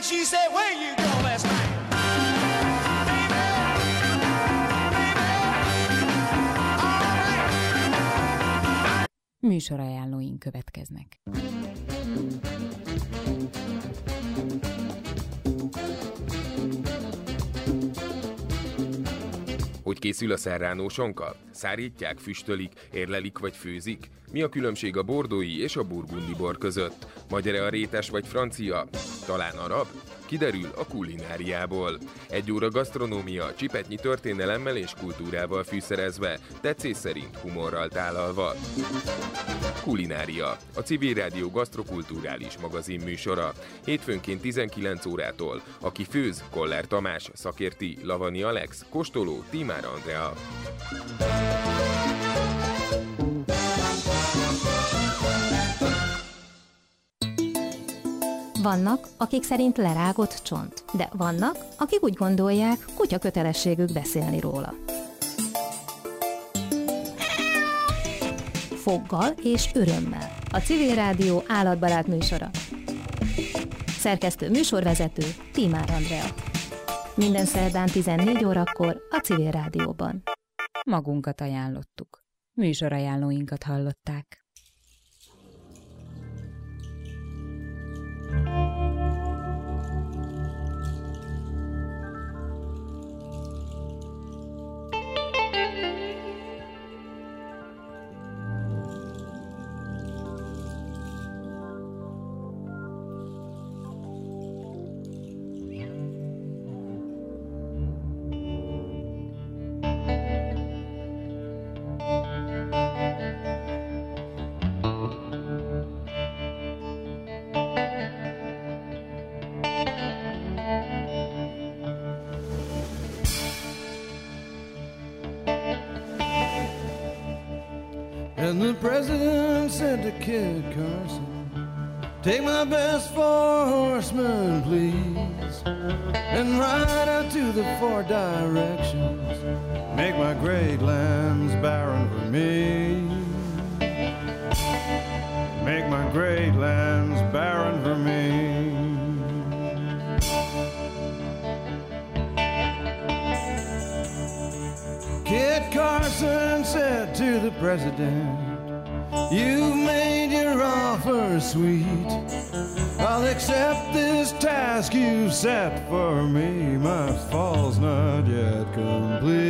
she said, where you go last night? Műsorajánlóink következnek. Hogy készül a serrano sonka? Szárítják, füstölik, érlelik vagy főzik? Mi a különbség a bordói és a burgundi bor között? Magyar-e a rétes vagy francia? Talán arab? Kiderül a kulináriából. 1 óra gasztronómia, csipetnyi történelemmel és kultúrával fűszerezve, tetszés szerint humorral tálalva. Kulinária, a Civil Rádió gasztrokulturális magazin műsora. Hétfőnként 19 órától. Aki főz, Koller Tamás, szakérti, Lavani Alex, kóstoló, Tímár Andrea. Vannak, akik szerint lerágott csont, de vannak, akik úgy gondolják, kutya kötelességük beszélni róla. Foggal és örömmel. A Civil Rádió állatbarát műsora. Szerkesztő műsorvezető Tímár Andrea. Minden szerdán 14 órakor a Civil Rádióban. Magunkat ajánlottuk. Műsorajánlóinkat hallották. And the president said to Kid Carson, take my best 4 horsemen, please, and ride out to the 4 directions, make my great lands barren for me, make my great lands barren for me. Kid Carson said to the president, you've made your offer sweet, I'll accept this task you've set for me, my fall's not yet complete.